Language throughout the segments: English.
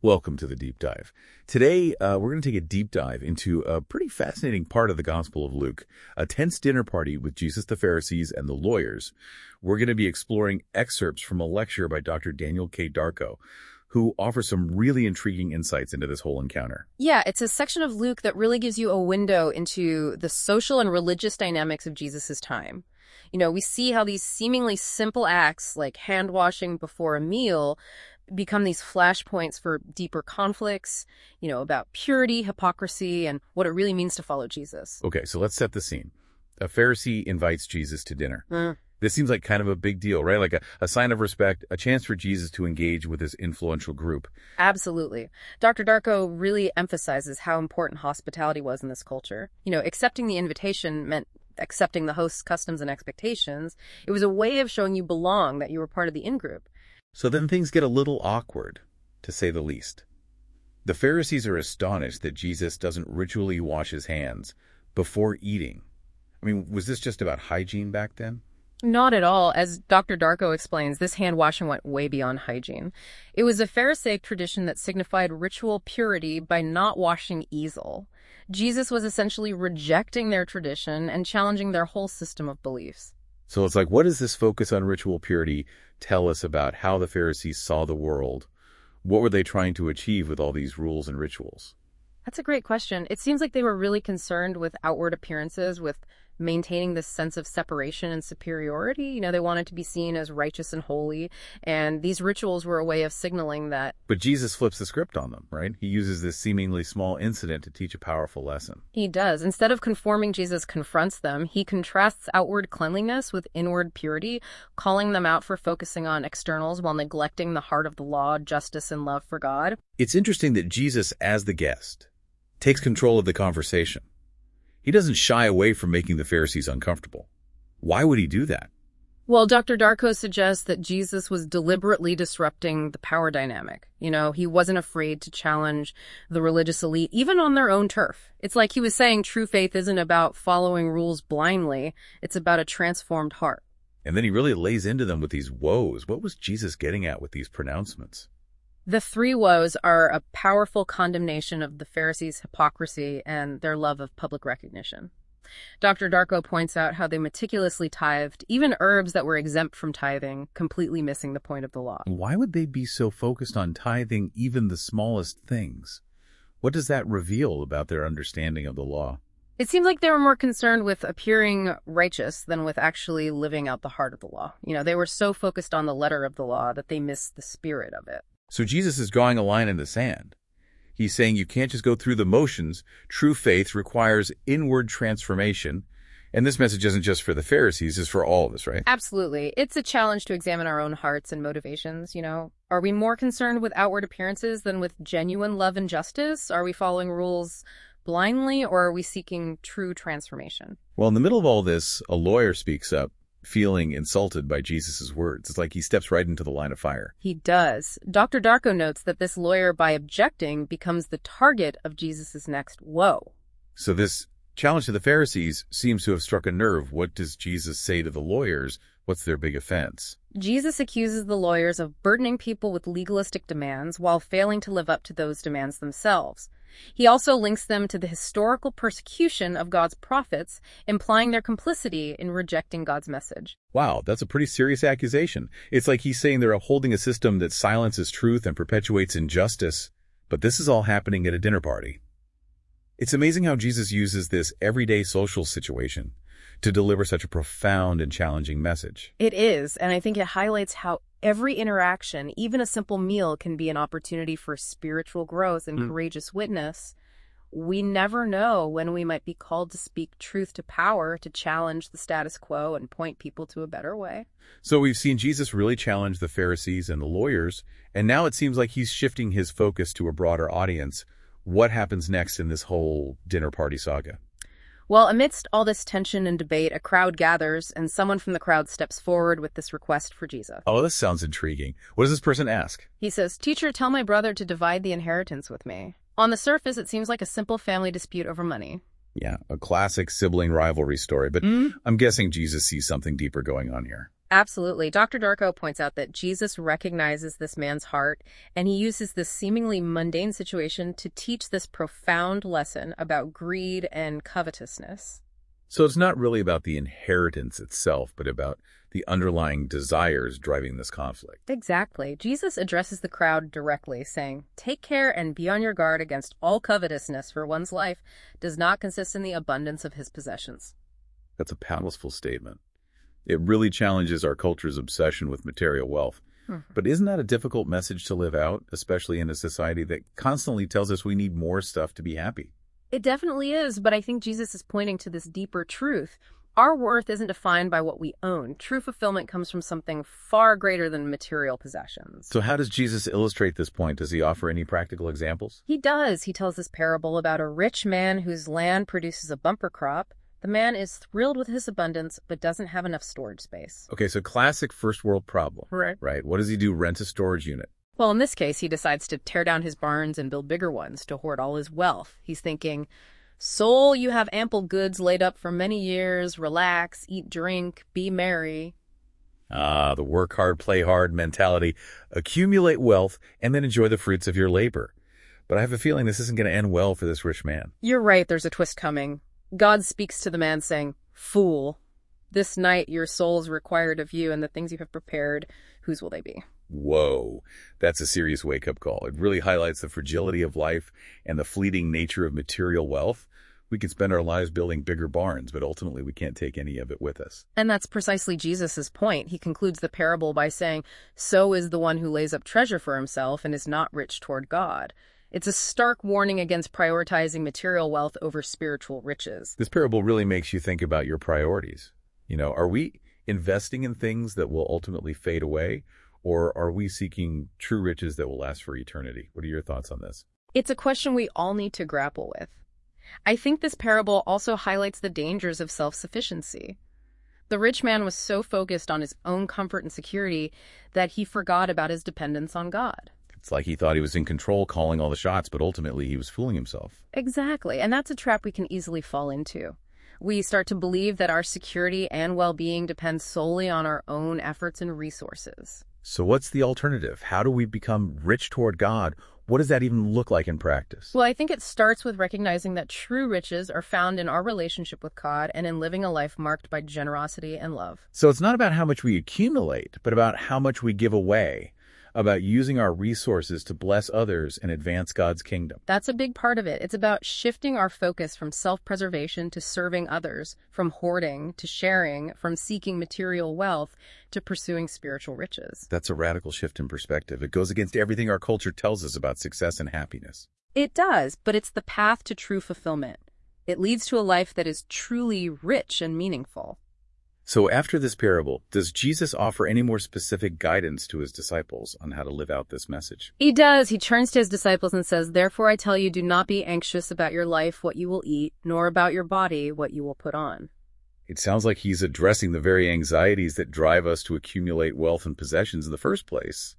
Welcome to the Deep Dive. Today, we're going to take a deep dive into a pretty fascinating part of the Gospel of Luke, a tense dinner party with Jesus, the Pharisees, and the lawyers. We're going to be exploring excerpts from a lecture by Dr. Daniel K. Darko, who offers some really intriguing insights into this whole encounter. Yeah, it's a section of Luke that really gives you a window into the social and religious dynamics of Jesus' time. We see how these seemingly simple acts, like hand washing before a meal, become these flashpoints for deeper conflicts, about purity, hypocrisy, and what it really means to follow Jesus. Okay, so let's set the scene. A Pharisee invites Jesus to dinner. This seems like kind of a big deal, right? Like a sign of respect, a chance for Jesus to engage with his influential group. Absolutely. Dr. Darko really emphasizes how important hospitality was in this culture. Accepting the invitation meant accepting the host's customs and expectations. It was a way of showing you belong, that you were part of the in-group. So then things get a little awkward, to say the least. The Pharisees are astonished that Jesus doesn't ritually wash his hands before eating. I mean, was this just about hygiene back then? Not at all. As Dr. Darko explains, this hand washing went way beyond hygiene. It was a Pharisaic tradition that signified ritual purity by not washing easel. Jesus was essentially rejecting their tradition and challenging their whole system of beliefs. So it's like, what does this focus on ritual purity tell us about how the Pharisees saw the world? What were they trying to achieve with all these rules and rituals? That's a great question. It seems like they were really concerned with outward appearances, with maintaining this sense of separation and superiority. They wanted to be seen as righteous and holy, and these rituals were a way of signaling that. But Jesus flips the script on them, right? He uses this seemingly small incident to teach a powerful lesson. He does. Instead of conforming, Jesus confronts them. He contrasts outward cleanliness with inward purity, calling them out for focusing on externals while neglecting the heart of the law, justice, and love for God. It's interesting that Jesus, as the guest, takes control of the conversation. He doesn't shy away from making the Pharisees uncomfortable. Why would he do that? Well, Dr. Darko suggests that Jesus was deliberately disrupting the power dynamic. He wasn't afraid to challenge the religious elite, even on their own turf. It's like he was saying true faith isn't about following rules blindly. It's about a transformed heart. And then he really lays into them with these woes. What was Jesus getting at with these pronouncements? The three woes are a powerful condemnation of the Pharisees' hypocrisy and their love of public recognition. Dr. Darko points out how they meticulously tithed, even herbs that were exempt from tithing, completely missing the point of the law. Why would they be so focused on tithing even the smallest things? What does that reveal about their understanding of the law? It seems like they were more concerned with appearing righteous than with actually living out the heart of the law. They were so focused on the letter of the law that they missed the spirit of it. So Jesus is drawing a line in the sand. He's saying you can't just go through the motions. True faith requires inward transformation. And this message isn't just for the Pharisees, it's for all of us, right? Absolutely. It's a challenge to examine our own hearts and motivations, Are we more concerned with outward appearances than with genuine love and justice? Are we following rules blindly, or are we seeking true transformation? Well, in the middle of all this, a lawyer speaks up, feeling insulted by Jesus' words. It's like he steps right into the line of fire. He does. Dr. Darko notes that this lawyer, by objecting, becomes the target of Jesus' next woe. So this challenge to the Pharisees seems to have struck a nerve. What does Jesus say to the lawyers? What's their big offense? Jesus accuses the lawyers of burdening people with legalistic demands while failing to live up to those demands themselves. He also links them to the historical persecution of God's prophets, implying their complicity in rejecting God's message. Wow, that's a pretty serious accusation. It's like he's saying they're upholding a system that silences truth and perpetuates injustice. But this is all happening at a dinner party. It's amazing how Jesus uses this everyday social situation to deliver such a profound and challenging message. It is, and I think it highlights how every interaction, even a simple meal, can be an opportunity for spiritual growth and courageous witness. We never know when we might be called to speak truth to power, to challenge the status quo and point people to a better way. So we've seen Jesus really challenge the Pharisees and the lawyers, and now it seems like he's shifting his focus to a broader audience. What happens next in this whole dinner party saga? Well, amidst all this tension and debate, a crowd gathers, and someone from the crowd steps forward with this request for Jesus. Oh, this sounds intriguing. What does this person ask? He says, "Teacher, tell my brother to divide the inheritance with me." On the surface, it seems like a simple family dispute over money. Yeah, a classic sibling rivalry story, but I'm guessing Jesus sees something deeper going on here. Absolutely. Dr. Darko points out that Jesus recognizes this man's heart, and he uses this seemingly mundane situation to teach this profound lesson about greed and covetousness. So it's not really about the inheritance itself, but about the underlying desires driving this conflict. Exactly. Jesus addresses the crowd directly, saying, "Take care and be on your guard against all covetousness, for one's life does not consist in the abundance of his possessions." That's a powerful statement. It really challenges our culture's obsession with material wealth. But isn't that a difficult message to live out, especially in a society that constantly tells us we need more stuff to be happy? It definitely is, but I think Jesus is pointing to this deeper truth. Our worth isn't defined by what we own. True fulfillment comes from something far greater than material possessions. So how does Jesus illustrate this point? Does he offer any practical examples? He does. He tells this parable about a rich man whose land produces a bumper crop. The man is thrilled with his abundance, but doesn't have enough storage space. Okay, so classic first world problem. Right. What does he do? Rent a storage unit. Well, in this case, he decides to tear down his barns and build bigger ones to hoard all his wealth. He's thinking, "Soul, you have ample goods laid up for many years. Relax, eat, drink, be merry." Ah, the work hard, play hard mentality. Accumulate wealth and then enjoy the fruits of your labor. But I have a feeling this isn't going to end well for this rich man. You're right, there's a twist coming. God speaks to the man saying, "Fool, this night your soul is required of you, and the things you have prepared, whose will they be?" Whoa, that's a serious wake-up call. It really highlights the fragility of life and the fleeting nature of material wealth. We can spend our lives building bigger barns, but ultimately we can't take any of it with us. And that's precisely Jesus's point. He concludes the parable by saying, "So is the one who lays up treasure for himself and is not rich toward God." It's a stark warning against prioritizing material wealth over spiritual riches. This parable really makes you think about your priorities. Are we investing in things that will ultimately fade away, or are we seeking true riches that will last for eternity? What are your thoughts on this? It's a question we all need to grapple with. I think this parable also highlights the dangers of self-sufficiency. The rich man was so focused on his own comfort and security that he forgot about his dependence on God. It's like he thought he was in control, calling all the shots, but ultimately he was fooling himself. Exactly, and that's a trap we can easily fall into. We start to believe that our security and well-being depend solely on our own efforts and resources. So what's the alternative? How do we become rich toward God? What does that even look like in practice? Well, I think it starts with recognizing that true riches are found in our relationship with God and in living a life marked by generosity and love. So it's not about how much we accumulate, but about how much we give away, about using our resources to bless others and advance God's kingdom. That's a big part of it. It's about shifting our focus from self-preservation to serving others, from hoarding to sharing, from seeking material wealth to pursuing spiritual riches. That's a radical shift in perspective. It goes against everything our culture tells us about success and happiness. It does, but it's the path to true fulfillment. It leads to a life that is truly rich and meaningful. So after this parable, does Jesus offer any more specific guidance to his disciples on how to live out this message? He does. He turns to his disciples and says, "Therefore I tell you, do not be anxious about your life, what you will eat, nor about your body, what you will put on." It sounds like he's addressing the very anxieties that drive us to accumulate wealth and possessions in the first place.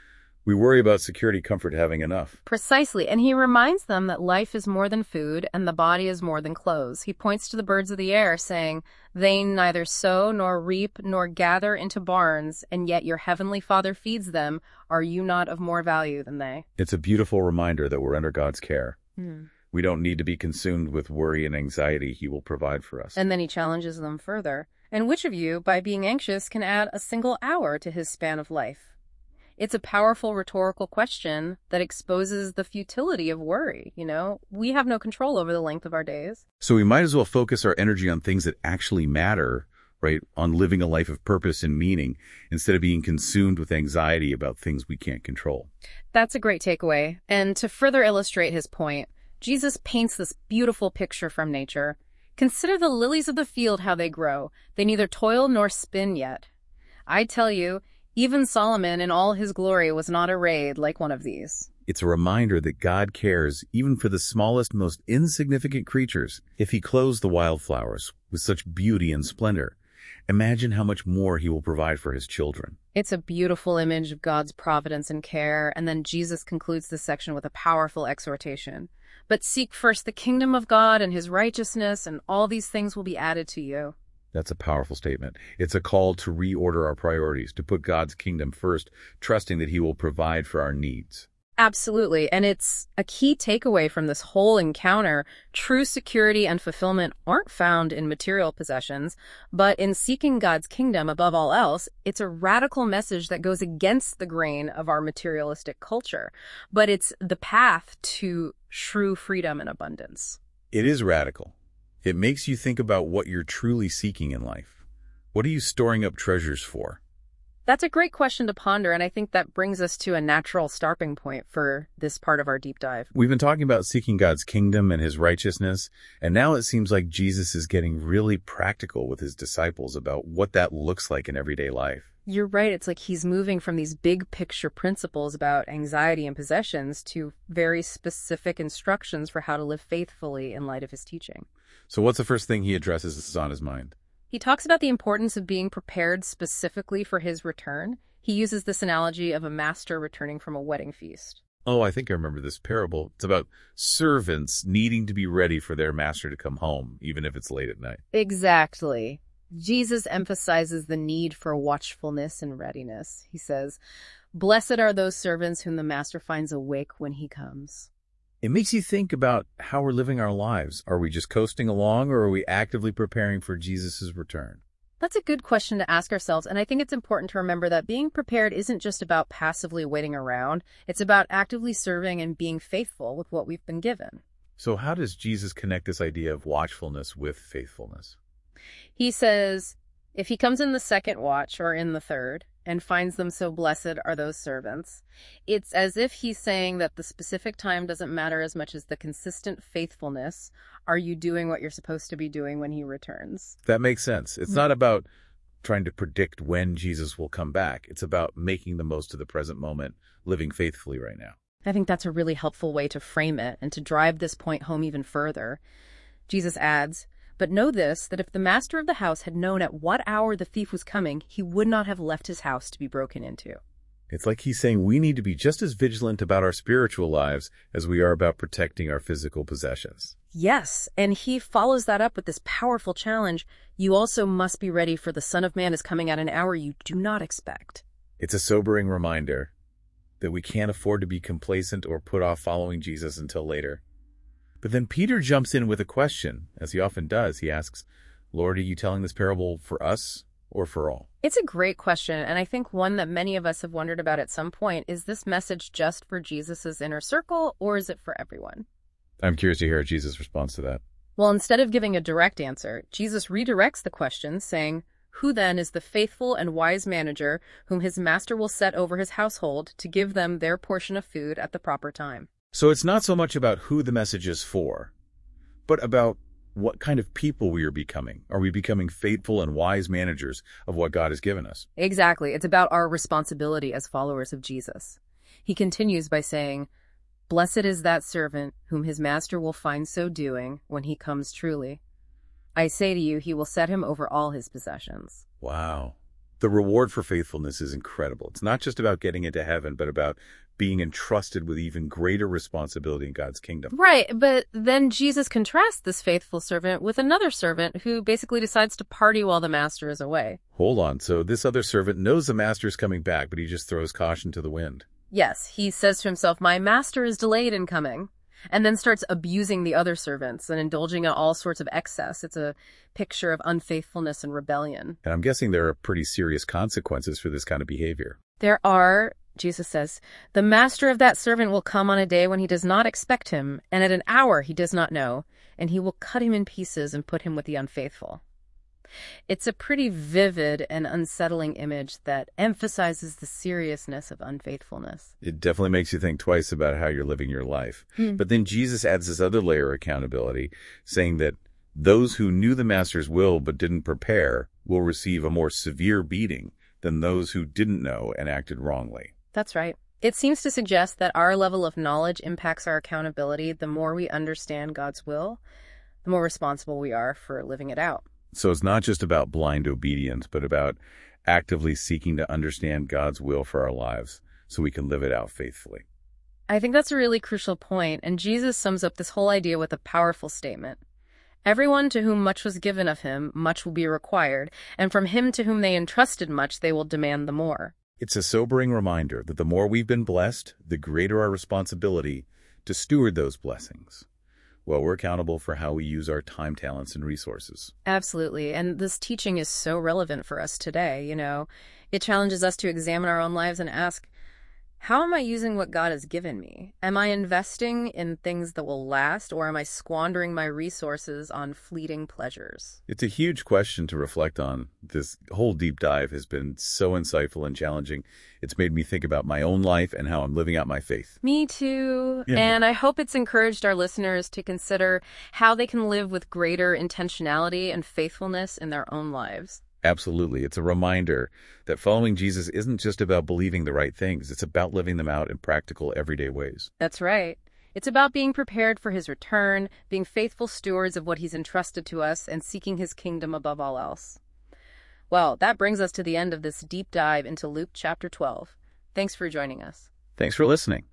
We worry about security, comfort, having enough. Precisely, and he reminds them that life is more than food and the body is more than clothes. He points to the birds of the air, saying, "They neither sow nor reap nor gather into barns, and yet your heavenly Father feeds them. Are you not of more value than they?" It's a beautiful reminder that we're under God's care. We don't need to be consumed with worry and anxiety. He will provide for us. And then he challenges them further. "And which of you, by being anxious, can add a single hour to his span of life?" It's a powerful rhetorical question that exposes the futility of worry. We have no control over the length of our days. So we might as well focus our energy on things that actually matter, right? On living a life of purpose and meaning instead of being consumed with anxiety about things we can't control. That's a great takeaway. And to further illustrate his point, Jesus paints this beautiful picture from nature. "Consider the lilies of the field, how they grow. They neither toil nor spin yet. I tell you, even Solomon in all his glory was not arrayed like one of these." It's a reminder that God cares even for the smallest, most insignificant creatures. If he clothes the wildflowers with such beauty and splendor, imagine how much more he will provide for his children. It's a beautiful image of God's providence and care, and then Jesus concludes this section with a powerful exhortation. "But seek first the kingdom of God and his righteousness, and all these things will be added to you." That's a powerful statement. It's a call to reorder our priorities, to put God's kingdom first, trusting that he will provide for our needs. Absolutely. And it's a key takeaway from this whole encounter. True security and fulfillment aren't found in material possessions, but in seeking God's kingdom above all else. It's a radical message that goes against the grain of our materialistic culture, but it's the path to true freedom and abundance. It is radical. It makes you think about what you're truly seeking in life. What are you storing up treasures for? That's a great question to ponder, and I think that brings us to a natural starting point for this part of our deep dive. We've been talking about seeking God's kingdom and his righteousness, and now it seems like Jesus is getting really practical with his disciples about what that looks like in everyday life. You're right. It's like he's moving from these big picture principles about anxiety and possessions to very specific instructions for how to live faithfully in light of his teaching. So what's the first thing he addresses that's on his mind? He talks about the importance of being prepared specifically for his return. He uses this analogy of a master returning from a wedding feast. Oh, I think I remember this parable. It's about servants needing to be ready for their master to come home, even if it's late at night. Exactly. Jesus emphasizes the need for watchfulness and readiness. He says, "Blessed are those servants whom the master finds awake when he comes." It makes you think about how we're living our lives. Are we just coasting along, or are we actively preparing for Jesus' return? That's a good question to ask ourselves, and I think it's important to remember that being prepared isn't just about passively waiting around. It's about actively serving and being faithful with what we've been given. So how does Jesus connect this idea of watchfulness with faithfulness? He says, if he comes in the second watch or in the third and finds them so blessed are those servants, it's as if he's saying that the specific time doesn't matter as much as the consistent faithfulness. Are you doing what you're supposed to be doing when he returns? That makes sense. It's not about trying to predict when Jesus will come back. It's about making the most of the present moment, living faithfully right now. I think that's a really helpful way to frame it and to drive this point home even further. Jesus adds, "But know this, that if the master of the house had known at what hour the thief was coming, he would not have left his house to be broken into." It's like he's saying we need to be just as vigilant about our spiritual lives as we are about protecting our physical possessions. Yes, and he follows that up with this powerful challenge. You also must be ready, for the Son of Man is coming at an hour you do not expect. It's a sobering reminder that we can't afford to be complacent or put off following Jesus until later. But then Peter jumps in with a question, as he often does. He asks, "Lord, are you telling this parable for us or for all?" It's a great question, and I think one that many of us have wondered about at some point. Is this message just for Jesus's inner circle, or is it for everyone? I'm curious to hear Jesus' response to that. Well, instead of giving a direct answer, Jesus redirects the question, saying, "Who then is the faithful and wise manager whom his master will set over his household to give them their portion of food at the proper time?" So it's not so much about who the message is for, but about what kind of people we are becoming. Are we becoming faithful and wise managers of what God has given us? Exactly. It's about our responsibility as followers of Jesus. He continues by saying, "Blessed is that servant whom his master will find so doing when he comes truly. I say to you, he will set him over all his possessions." Wow. The reward for faithfulness is incredible. It's not just about getting into heaven, but about being entrusted with even greater responsibility in God's kingdom. Right, but then Jesus contrasts this faithful servant with another servant who basically decides to party while the master is away. Hold on. So this other servant knows the master is coming back, but he just throws caution to the wind. Yes, he says to himself, "My master is delayed in coming," and then starts abusing the other servants and indulging in all sorts of excess. It's a picture of unfaithfulness and rebellion. And I'm guessing there are pretty serious consequences for this kind of behavior. There are, Jesus says, "The master of that servant will come on a day when he does not expect him, and at an hour he does not know, and he will cut him in pieces and put him with the unfaithful." It's a pretty vivid and unsettling image that emphasizes the seriousness of unfaithfulness. It definitely makes you think twice about how you're living your life. But then Jesus adds this other layer of accountability, saying that those who knew the master's will but didn't prepare will receive a more severe beating than those who didn't know and acted wrongly. That's right. It seems to suggest that our level of knowledge impacts our accountability. The more we understand God's will, the more responsible we are for living it out. So it's not just about blind obedience, but about actively seeking to understand God's will for our lives so we can live it out faithfully. I think that's a really crucial point, and Jesus sums up this whole idea with a powerful statement. Everyone to whom much was given of him, much will be required, and from him to whom they entrusted much, they will demand the more. It's a sobering reminder that the more we've been blessed, the greater our responsibility to steward those blessings. Well, we're accountable for how we use our time, talents, and resources. Absolutely. And this teaching is so relevant for us today, It challenges us to examine our own lives and ask, how am I using what God has given me? Am I investing in things that will last, or am I squandering my resources on fleeting pleasures? It's a huge question to reflect on. This whole deep dive has been so insightful and challenging. It's made me think about my own life and how I'm living out my faith. Me too. Yeah. And I hope it's encouraged our listeners to consider how they can live with greater intentionality and faithfulness in their own lives. Absolutely. It's a reminder that following Jesus isn't just about believing the right things. It's about living them out in practical, everyday ways. That's right. It's about being prepared for his return, being faithful stewards of what he's entrusted to us, and seeking his kingdom above all else. Well, that brings us to the end of this deep dive into Luke chapter 12. Thanks for joining us. Thanks for listening.